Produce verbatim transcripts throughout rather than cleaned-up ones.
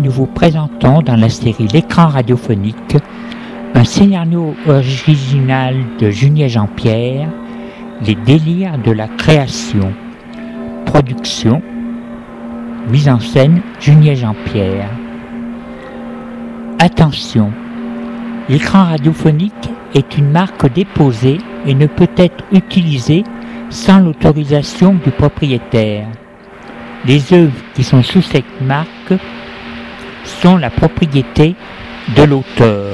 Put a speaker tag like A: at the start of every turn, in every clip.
A: nous vous présentons dans la série L'écran radiophonique un scénario original de Junier Jean-Pierre, Les délires de la création. Production, mise en scène Junier Jean-Pierre. Attention, l'écran radiophonique est une marque déposée et ne peut être utilisé sans l'autorisation du propriétaire. Les œuvres qui sont sous cette marque sont la propriété de l'auteur.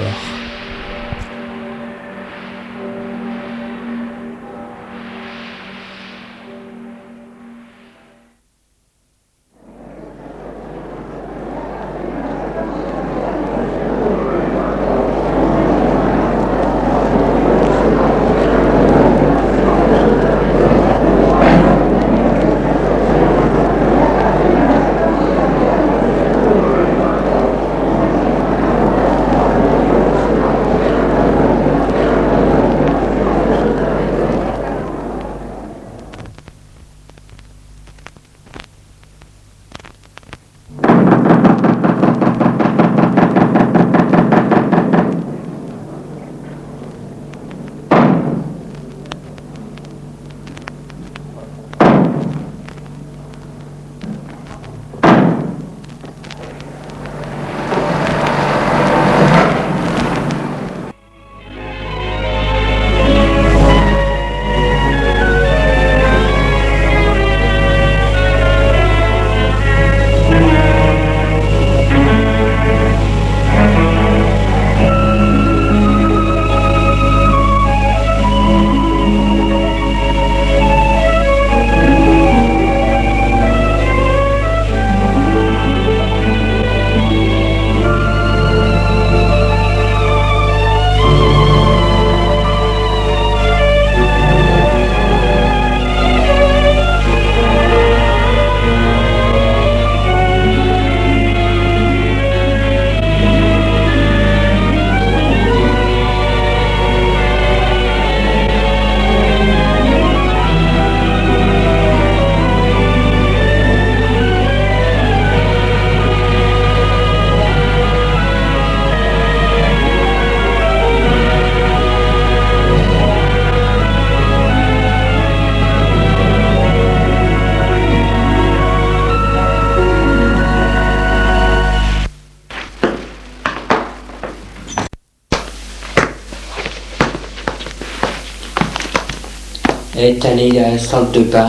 B: Elle est allée à la salle de bain.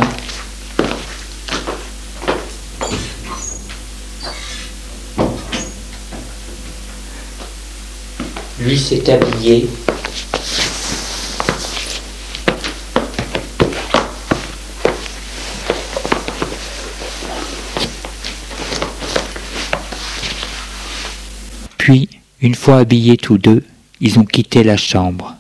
B: Lui s'est habillé.
A: Puis, une fois habillés tous deux, ils ont quitté la chambre.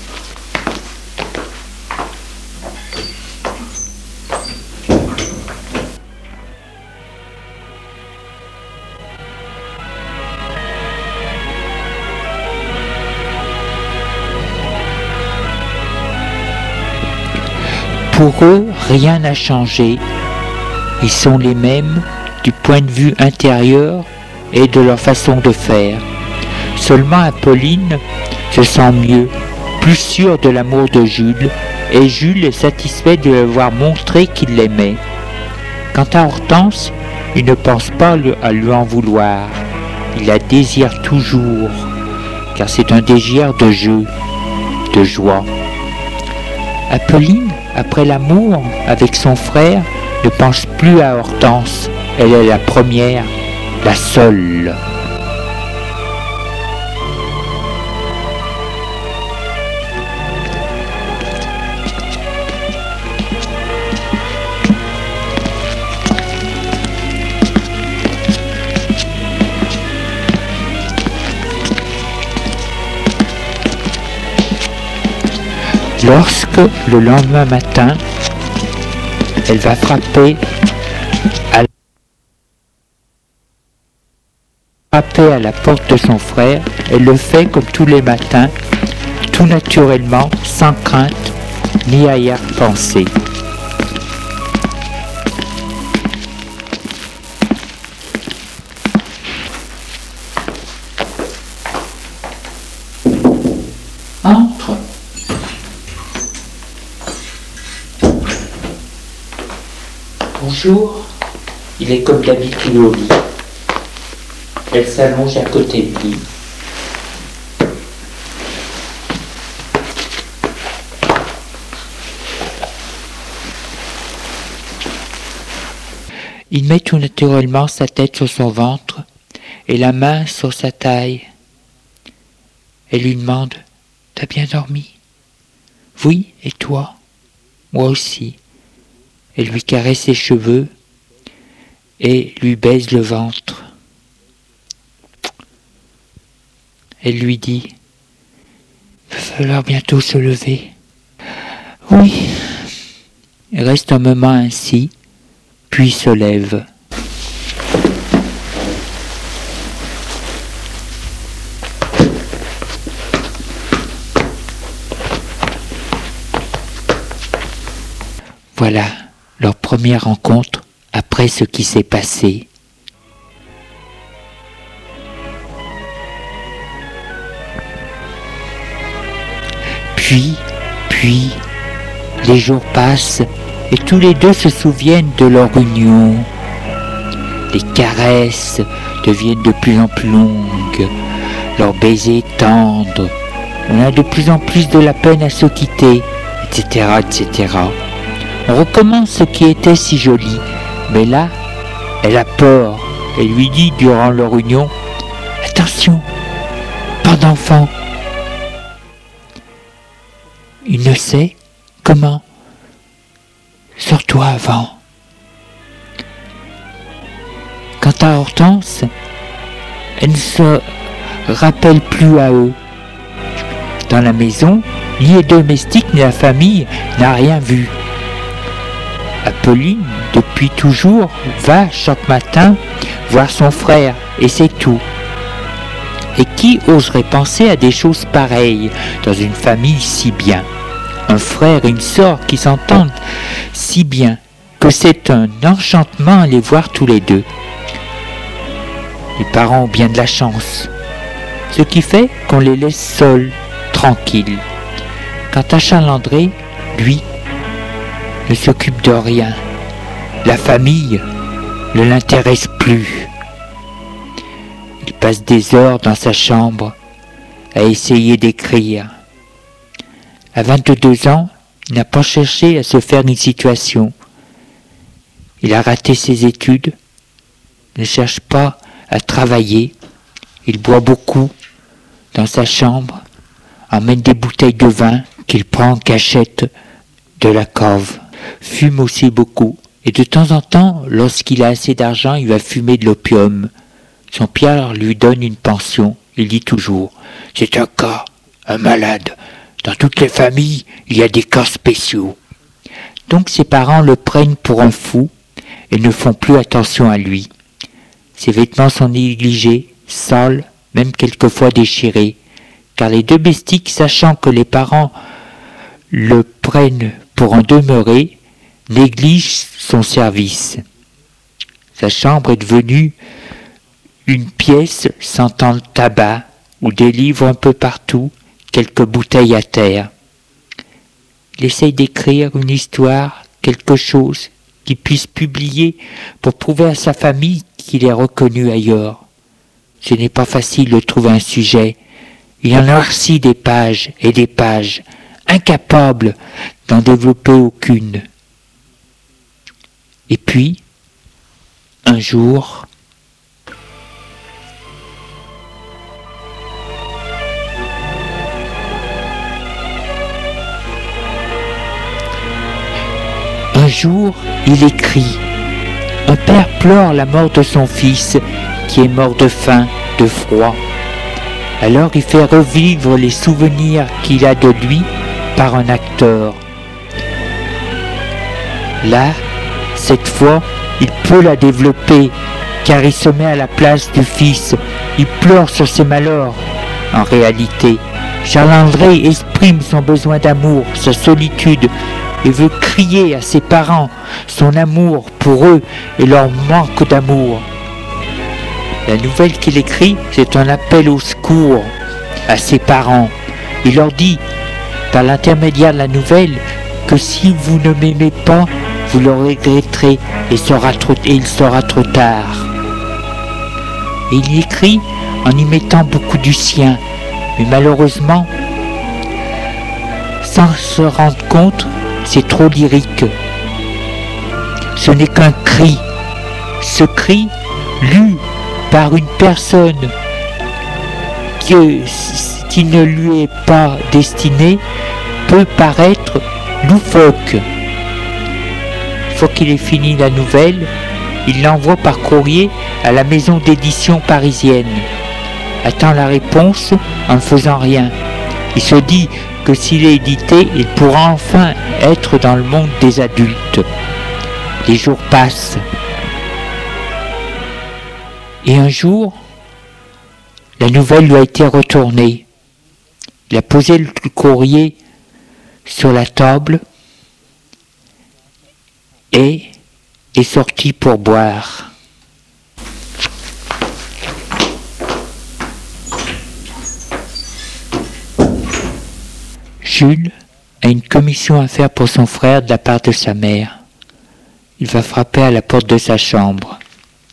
A: Pour eux, rien n'a changé. Ils sont les mêmes du point de vue intérieur et de leur façon de faire. Seulement Apolline se sent mieux, plus sûre de l'amour de Jules, et Jules est satisfait de lui avoir montré qu'il l'aimait. Quant à Hortense, il ne pense pas à lui en vouloir. Il la désire toujours, car c'est un désir de jeu, de joie. Apolline, après l'amour avec son frère, ne pense plus à Hortense. Elle est la première, la seule. Lorsque, le lendemain matin, elle va frapper à, frapper à la porte de son frère, elle le fait comme tous les matins, tout naturellement, sans crainte, ni arrière-pensée.
B: jour, il est comme d'habitude au lit. Elle s'allonge à côté de lui.
A: Il met tout naturellement sa tête sur son ventre et la main sur sa taille. Elle lui demande « T'as bien dormi ?»« Oui, et toi ?»« Moi aussi. » Elle lui caresse ses cheveux et lui baise le ventre. Elle lui dit « Il va falloir bientôt se lever. »« Oui. » Il reste un moment ainsi, puis se lève. Voilà leur première rencontre après ce qui s'est passé. Puis, puis, les jours passent et tous les deux se souviennent de leur union. Les caresses deviennent de plus en plus longues, leurs baisers tendres. On a de plus en plus de la peine à se quitter, et cetera, et cetera. On recommence ce qui était si joli, mais là, elle a peur et lui dit durant leur union « Attention, pas d'enfant !» Il ne sait comment. Sors-toi avant. Quant à Hortense, elle ne se rappelle plus à eux. Dans la maison, ni les domestiques ni la famille n'a rien vu. Apolline, depuis toujours, va chaque matin voir son frère, et c'est tout. Et qui oserait penser à des choses pareilles dans une famille si bien? Un frère et une sœur qui s'entendent si bien que c'est un enchantement à les voir tous les deux. Les parents ont bien de la chance, ce qui fait qu'on les laisse seuls, tranquilles. Quant à Charles-André, lui, ne s'occupe de rien. La famille ne l'intéresse plus. Il passe des heures dans sa chambre à essayer d'écrire. À vingt-deux ans, il n'a pas cherché à se faire une situation. Il a raté ses études, ne cherche pas à travailler. Il boit beaucoup dans sa chambre, emmène des bouteilles de vin qu'il prend en cachette de la cave. Fume aussi beaucoup, et de temps en temps, lorsqu'il a assez d'argent, il va fumer de l'opium. Son père lui donne une pension. Il dit toujours « C'est un cas, un malade. Dans toutes les familles, il y a des cas spéciaux. » Donc ses parents le prennent pour un fou et ne font plus attention à lui. Ses vêtements sont négligés, sales, même quelquefois déchirés, car les domestiques, sachant que les parents le prennent pour en demeurer, négligent son service. Sa chambre est devenue une pièce sentant le tabac, où des livres un peu partout, quelques bouteilles à terre. Il essaye d'écrire une histoire, quelque chose qu'il puisse publier pour prouver à sa famille qu'il est reconnu ailleurs. Ce n'est pas facile de trouver un sujet. Il en noircit des pages et des pages, incapable d'en développer aucune. Et puis, un jour, un jour, il écrit « Un père pleure la mort de son fils, qui est mort de faim, de froid. Alors il fait revivre les souvenirs qu'il a de lui par un acteur. Là, cette fois, il peut la développer, car il se met à la place du fils. Il pleure sur ses malheurs. En réalité, Charles-André exprime son besoin d'amour, sa solitude, et veut crier à ses parents son amour pour eux et leur manque d'amour. La nouvelle qu'il écrit, c'est un appel au secours à ses parents. Il leur dit, par l'intermédiaire de la nouvelle, que si vous ne m'aimez pas, vous le regretterez et, sera trop, et il sera trop tard. Et il y écrit en y mettant beaucoup du sien, mais malheureusement, sans se rendre compte, c'est trop lyrique. Ce n'est qu'un cri. Ce cri, lu par une personne qui, qui ne lui est pas destinée, peut paraître loufoque. Une fois qu'il ait fini la nouvelle, il l'envoie par courrier à la maison d'édition parisienne. Attend la réponse en ne faisant rien. Il se dit que s'il est édité, il pourra enfin être dans le monde des adultes. Les jours passent. Et un jour, la nouvelle lui a été retournée. Il a posé le courrier sur la table et est sorti pour boire. Jules a une commission à faire pour son frère de la part de sa mère. Il va frapper à la porte de sa chambre.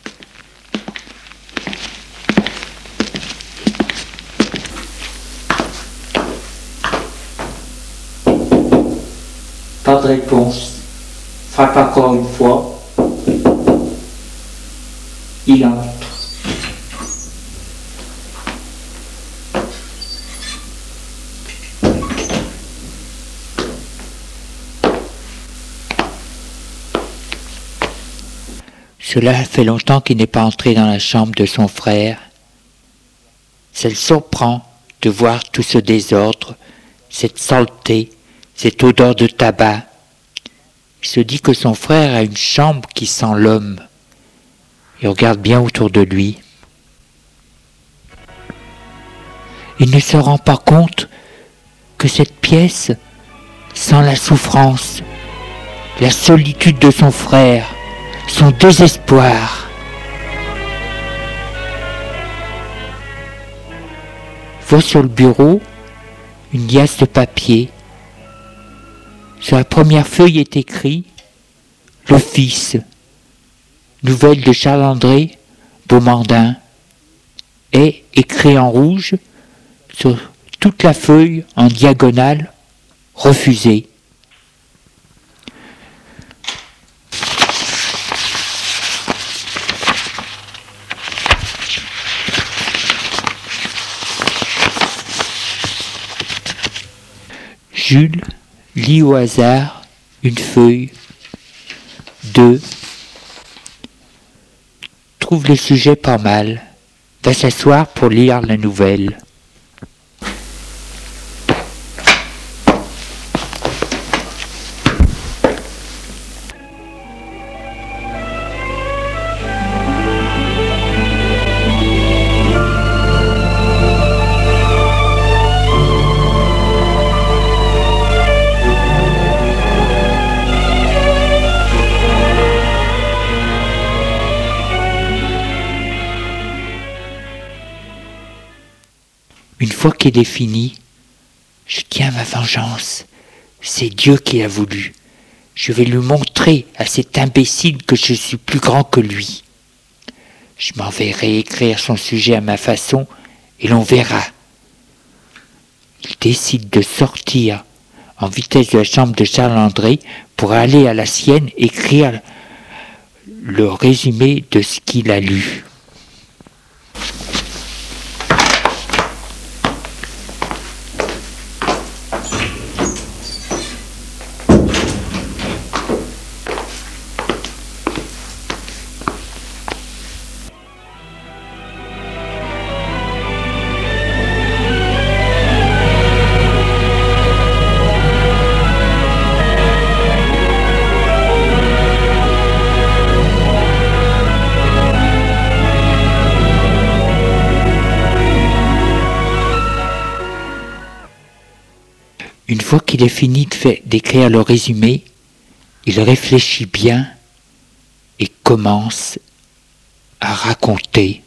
B: Pas de réponse. Frappe encore une fois. Il entre.
A: Cela fait longtemps qu'il n'est pas entré dans la chambre de son frère. Ça le surprend de voir tout ce désordre, cette saleté, cette odeur de tabac. Il se dit que son frère a une chambre qui sent l'homme. Il regarde bien autour de lui. Il ne se rend pas compte que cette pièce sent la souffrance, la solitude de son frère, son désespoir. Il voit sur le bureau une liasse de papier. Sur la première feuille est écrit « L'Office, nouvelle de Charles-André Beaumandin » et écrit en rouge sur toute la feuille en diagonale « Refusé ». Jules lit au hasard une feuille, deux, trouve le sujet pas mal, va s'asseoir pour lire la nouvelle. Une fois qu'il est fini, je tiens ma vengeance. C'est Dieu qui l'a voulu. Je vais lui montrer à cet imbécile que je suis plus grand que lui. Je m'en vais réécrire son sujet à ma façon et l'on verra. Il décide de sortir en vitesse de la chambre de Charles-André pour aller à la sienne écrire le résumé de ce qu'il a lu. Une fois qu'il est fini de fait, d'écrire le résumé, il réfléchit bien et commence à raconter.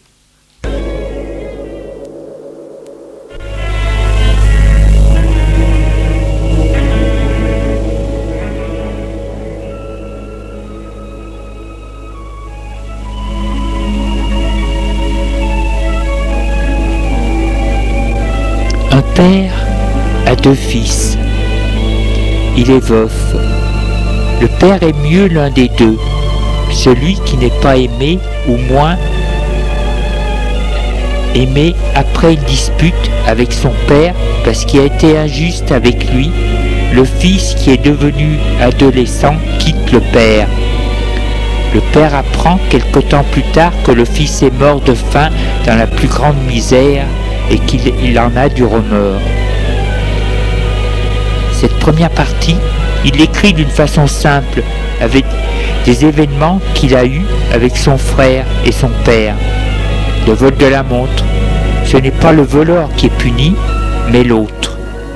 A: père a deux fils. Il est veuf. Le père est mieux l'un des deux, celui qui n'est pas aimé, ou moins aimé après une dispute avec son père parce qu'il a été injuste avec lui. Le fils qui est devenu adolescent quitte le père. Le père apprend quelque temps plus tard que le fils est mort de faim dans la plus grande misère et qu'il il en a du remords. Cette première partie, il l'écrit d'une façon simple, avec des événements qu'il a eus avec son frère et son père. Le vol de la montre, ce n'est pas le voleur qui est puni, mais l'autre.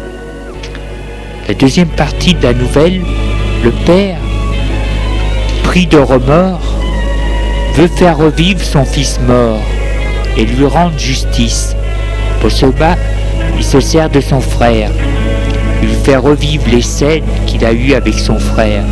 A: La deuxième partie de la nouvelle, le père, pris de remords, veut faire revivre son fils mort et lui rendre justice. Pour cela, il se sert de son frère. Il lui fait revivre les scènes qu'il a eues avec son frère.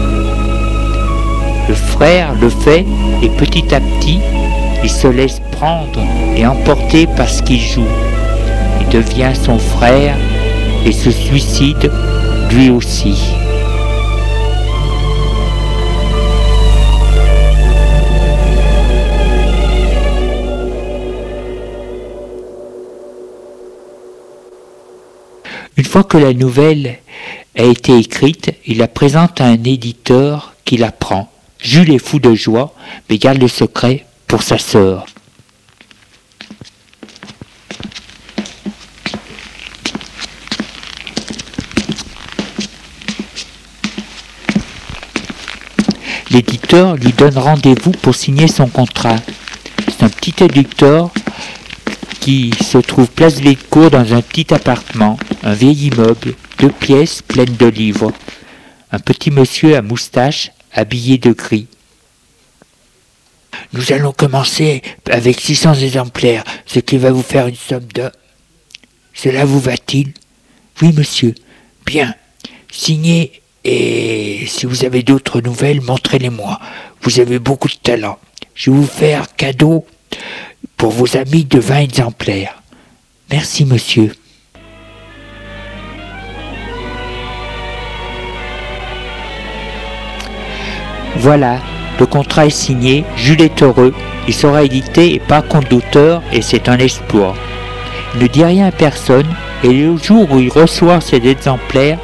A: Le frère le fait et petit à petit, il se laisse prendre et emporter par ce qu'il joue. Il devient son frère et se suicide lui aussi. Une fois que la nouvelle a été écrite, il la présente à un éditeur qui la prend. Jules est fou de joie, mais garde le secret pour sa sœur. L'éditeur lui donne rendez-vous pour signer son contrat. C'est un petit éditeur qui se trouve place Villecourt dans un petit appartement, un vieil immeuble, deux pièces pleines de livres. Un petit monsieur à moustache, habillé de gris. Nous allons commencer avec six cents exemplaires, ce qui va vous faire une somme de... Cela vous va-t-il? Oui, monsieur. Bien. Signez, et si vous avez d'autres nouvelles, montrez-les-moi. Vous avez beaucoup de talent. Je vais vous faire cadeau pour vos amis de vingt exemplaires. Merci, monsieur. Voilà, le contrat est signé, Jules est heureux, il sera édité et pas compte d'auteur et c'est un exploit. Il ne dit rien à personne et le jour où il reçoit ses exemplaires,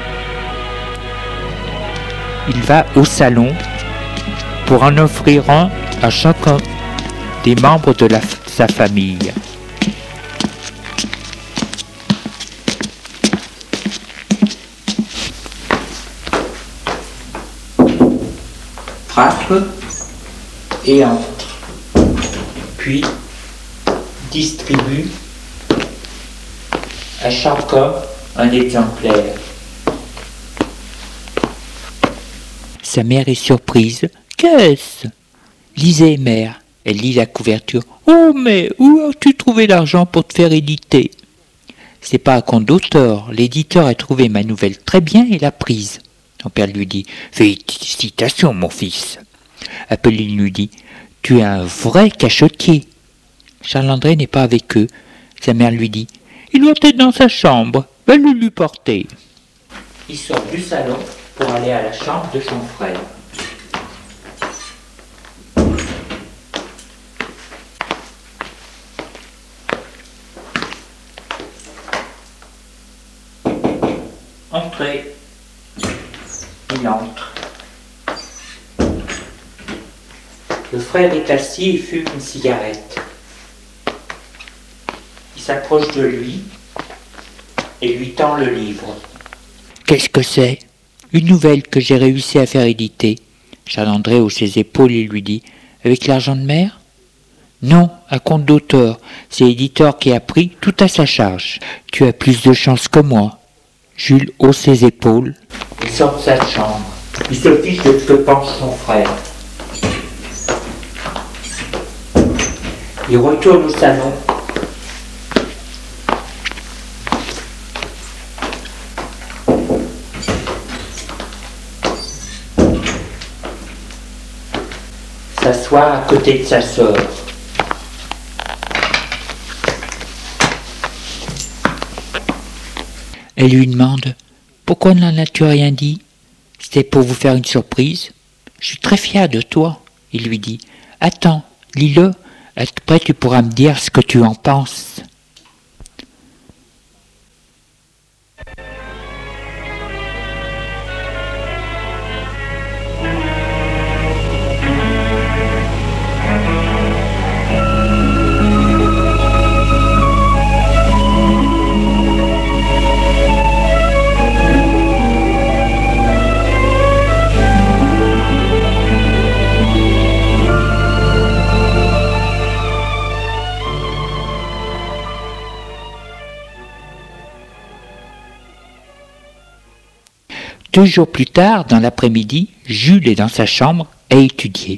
A: il va au salon pour en offrir un à chacun des membres de la, sa famille. Frappe et entre, puis distribue à chacun un exemplaire. Sa mère est surprise. Qu'est-ce? Lisez, mère. Elle lit la couverture. Oh, mais où as-tu trouvé l'argent pour te faire éditer? C'est pas un compte d'auteur. L'éditeur a trouvé ma nouvelle très bien et l'a prise. Son père lui dit « Félicitations, mon fils !» Apolline lui dit « Tu es un vrai cachottier !» Charles-André n'est pas avec eux. Sa mère lui dit « Il doit être dans sa chambre, va le lui porter. » Il sort du salon pour aller à la chambre de son frère. Entrez. Il entre. Le frère est assis et fume une cigarette. Il s'approche de lui et lui tend le livre. Qu'est-ce que c'est? Une nouvelle que j'ai réussi à faire éditer. Charles-André hausse ses épaules et lui dit « Avec l'argent de mère ?»« Non, un compte d'auteur. C'est l'éditeur qui a pris tout à sa charge. Tu as plus de chance que moi. » Jules hausse ses épaules. Il sort de sa chambre. Il se fiche de ce que pense son frère. Il retourne au salon. S'asseoir à côté de sa sœur. Elle lui demande « Pourquoi n'en as-tu rien dit ? C'était pour vous faire une surprise. Je suis très fier de toi. » Il lui dit « Attends, lis-le. Après tu pourras me dire ce que tu en penses. » Deux jours plus tard, dans l'après-midi, Jules est dans sa chambre à étudier.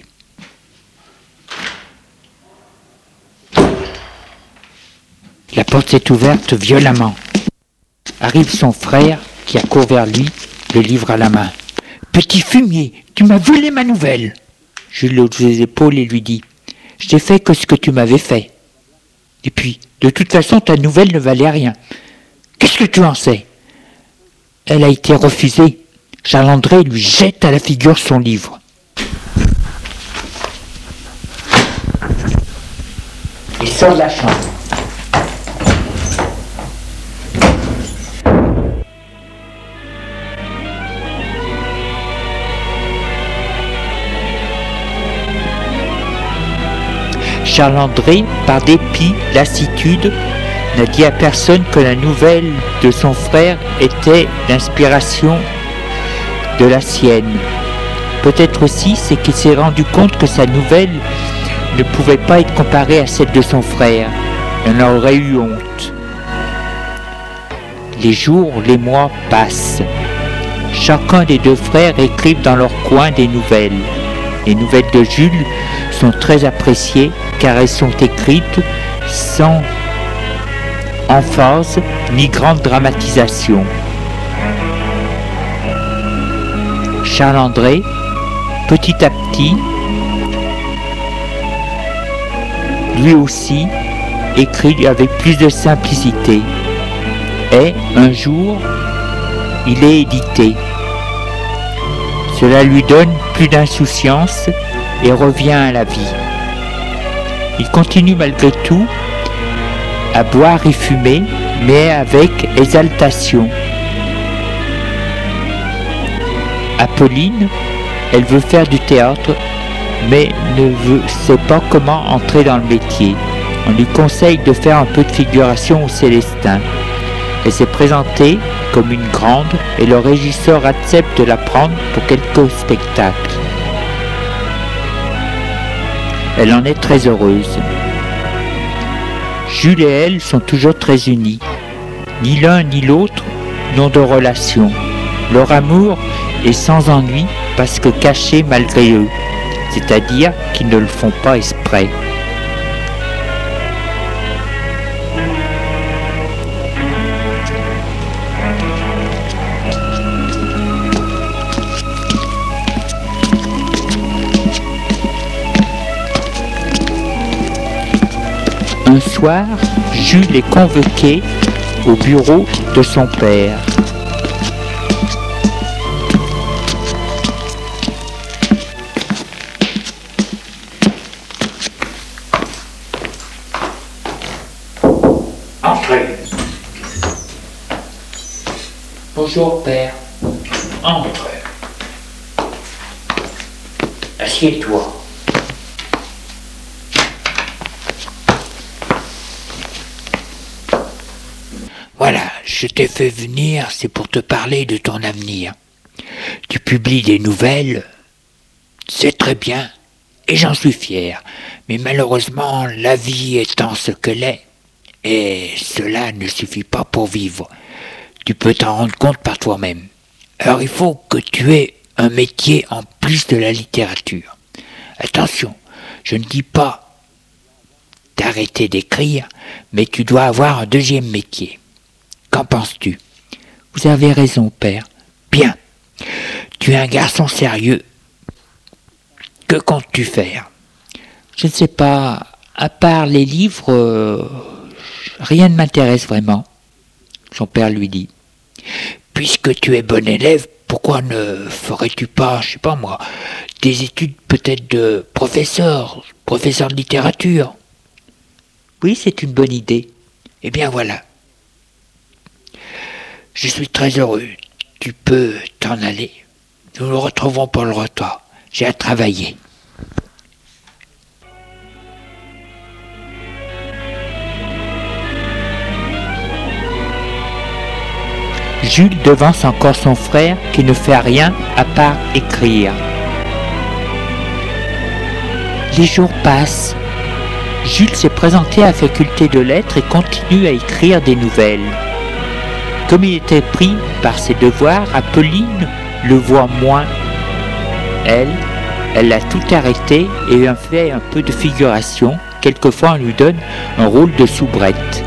A: La porte s'est ouverte violemment. Arrive son frère qui accourt vers lui, le livre à la main. « Petit fumier, tu m'as volé ma nouvelle !» Jules hausse les épaules et lui dit « Je t'ai fait que ce que tu m'avais fait. Et puis, de toute façon, ta nouvelle ne valait rien. Qu'est-ce que tu en sais ?» Elle a été refusée. Charles-André lui jette à la figure son livre. Il sort de la chambre. Charles-André, par dépit, lassitude, n'a dit à personne que la nouvelle de son frère était l'inspiration de la sienne. Peut-être aussi c'est qu'il s'est rendu compte que sa nouvelle ne pouvait pas être comparée à celle de son frère. Il en aurait eu honte. Les jours, les mois passent. Chacun des deux frères écrivent dans leur coin des nouvelles. Les nouvelles de Jules sont très appréciées car elles sont écrites sans emphase ni grande dramatisation. Charles-André, petit à petit, lui aussi, écrit avec plus de simplicité. Et, un jour, il est édité. Cela lui donne plus d'insouciance et revient à la vie. Il continue malgré tout à boire et fumer, mais avec exaltation. Apolline, elle veut faire du théâtre, mais ne veut, sait pas comment entrer dans le métier. On lui conseille de faire un peu de figuration au Célestin. Elle s'est présentée comme une grande et le régisseur accepte de la prendre pour quelques spectacles. Elle en est très heureuse. Jules et elle sont toujours très unis. Ni l'un ni l'autre n'ont de relation. Leur amour est sans ennui parce que caché malgré eux, c'est-à-dire qu'ils ne le font pas exprès. Un soir, Jules est convoqué au bureau de son père.
B: Entrez. Bonjour, père. Entre. Assieds-toi.
A: Voilà, je t'ai fait venir, c'est pour te parler de ton avenir. Tu publies des nouvelles, c'est très bien, et j'en suis fier. Mais malheureusement, la vie étant ce qu'elle est, et cela ne suffit pas pour vivre. Tu peux t'en rendre compte par toi-même. Alors il faut que tu aies un métier en plus de la littérature. Attention, je ne dis pas d'arrêter d'écrire, mais tu dois avoir un deuxième métier. Qu'en penses-tu ? Vous avez raison, père. Bien. Tu es un garçon sérieux. Que comptes-tu faire ? Je ne sais pas. À part les livres, euh, rien ne m'intéresse vraiment. Son père lui dit. puisque tu es bon élève, pourquoi ne ferais-tu pas, je sais pas moi, des études peut-être de professeur, professeur de littérature? Oui, c'est une bonne idée. Eh bien voilà. Je suis très heureux. Tu peux t'en aller. Nous nous retrouvons pour le repas. J'ai à travailler. Jules devance encore son frère qui ne fait rien à part écrire. Les jours passent. Jules s'est présenté à la faculté de lettres et continue à écrire des nouvelles. Comme il était pris par ses devoirs, Apolline le voit moins. Elle, elle a tout arrêté et en fait un peu de figuration. Quelquefois, on lui donne un rôle de soubrette.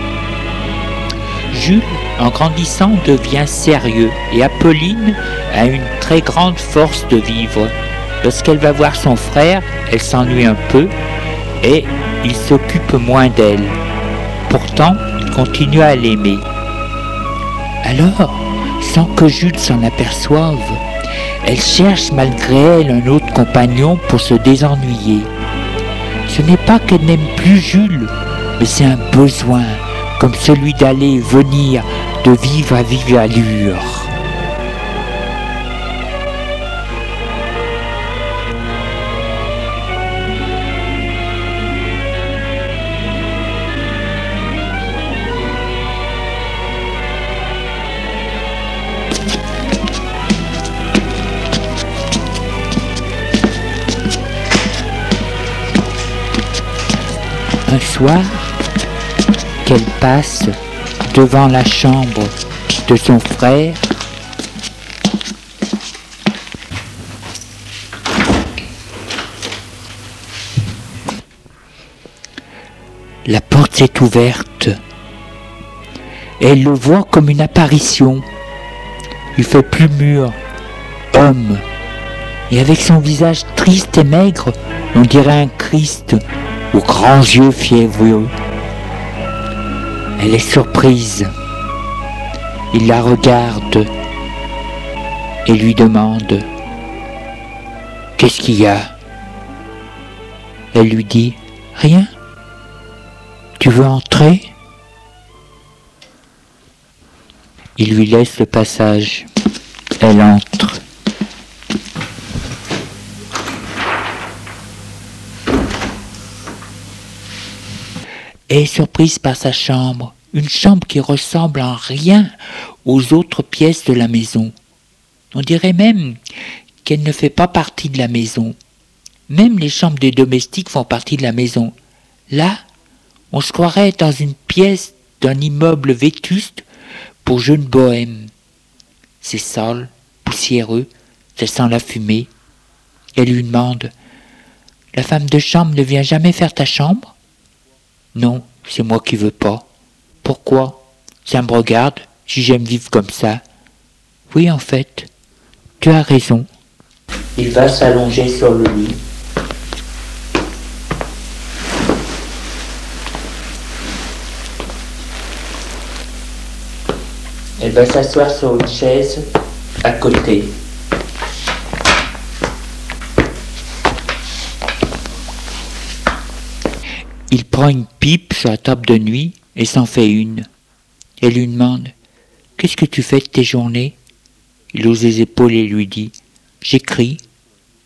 A: Jules, en grandissant, devient sérieux et Apolline a une très grande force de vivre. Lorsqu'elle va voir son frère, elle s'ennuie un peu et il s'occupe moins d'elle. Pourtant, il continue à l'aimer. Alors, sans que Jules s'en aperçoive, elle cherche malgré elle un autre compagnon pour se désennuyer. Ce n'est pas qu'elle n'aime plus Jules, mais c'est un besoin, comme celui d'aller et venir, de vivre à vive allure. Un soir, qu'elle passe devant la chambre de son frère, la porte s'est ouverte. Elle le voit comme une apparition. Il fait plus mûr, homme, et avec son visage triste et maigre, on dirait un Christ aux grands yeux fiévreux. Elle est surprise. Il la regarde et lui demande « Qu'est-ce qu'il y a ?» Elle lui dit « Rien. Tu veux entrer ?» Il lui laisse le passage. Elle entre. Elle est surprise par sa chambre, une chambre qui ressemble en rien aux autres pièces de la maison. On dirait même qu'elle ne fait pas partie de la maison. Même les chambres des domestiques font partie de la maison. Là, on se croirait dans une pièce d'un immeuble vétuste pour jeunes bohèmes. C'est sale, poussiéreux, ça sent la fumée. Elle lui demande « La femme de chambre ne vient jamais faire ta chambre ?» « Non, c'est moi qui veux pas. »« Pourquoi ? Ça me regarde, si j'aime vivre comme ça. »« Oui, en fait, tu as raison. »
B: Il va s'allonger sur le lit. Elle va s'asseoir sur une chaise à côté.
A: Il prend une pipe sur la table de nuit et s'en fait une. Elle lui demande « Qu'est-ce que tu fais de tes journées ?» Il hausse les épaules et lui dit « J'écris. »« Quoi ?»«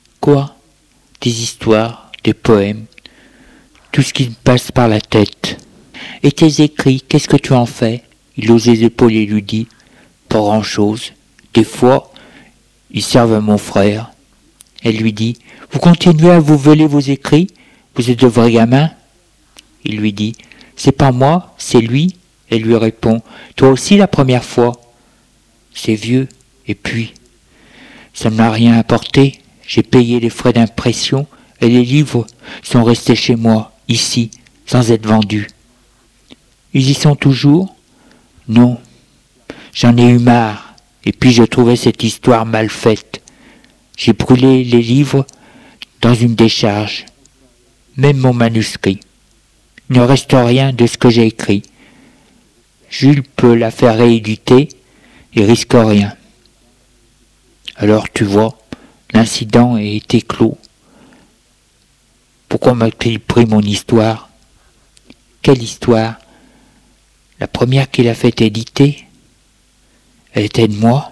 A: Des histoires, des poèmes, tout ce qui me passe par la tête. »« Et tes écrits, qu'est-ce que tu en fais ?» Il hausse les épaules et lui dit « Pas grand-chose. Des fois, ils servent à mon frère. » Elle lui dit « Vous continuez à vous voler vos écrits ? Vous êtes de vrais gamins ?» Il lui dit « C'est pas moi, c'est lui. » Elle lui répond « Toi aussi la première fois. » C'est vieux, et puis, ça ne m'a rien apporté. J'ai payé les frais d'impression et les livres sont restés chez moi, ici, sans être vendus. Ils y sont toujours ? Non, j'en ai eu marre, et puis je trouvais cette histoire mal faite. J'ai brûlé les livres dans une décharge, même mon manuscrit. Il ne reste rien de ce que j'ai écrit. Jules peut la faire rééditer, il risque rien. Alors tu vois, l'incident est été clos. Pourquoi m'a-t-il pris mon histoire? Quelle histoire? La première qu'il a fait éditer? Elle était de moi?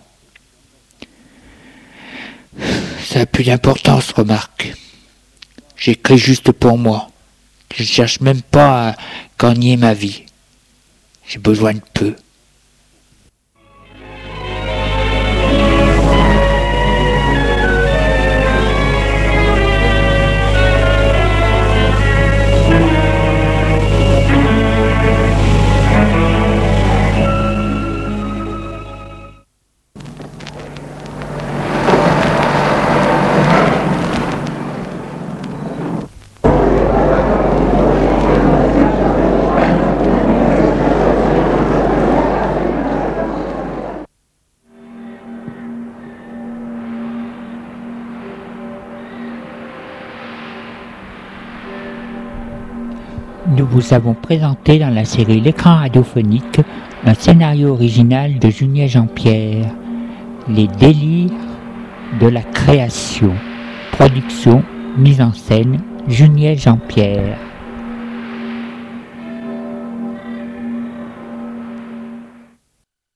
A: Ça n'a plus d'importance, remarque. J'écris juste pour moi. Je ne cherche même pas à gagner ma vie. J'ai besoin de peu. Nous vous avons présenté dans la série L'écran radiophonique un scénario original de Juniet Jean-Pierre, Les délires de la création. Production, mise en scène, Juniet Jean-Pierre.